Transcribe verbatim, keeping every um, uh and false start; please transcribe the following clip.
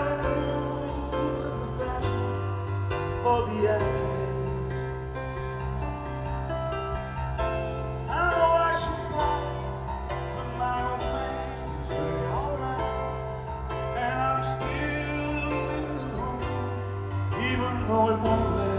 For the end, I know I should fly, but my old man is really alright, and I'm still living at home, even though it won't last.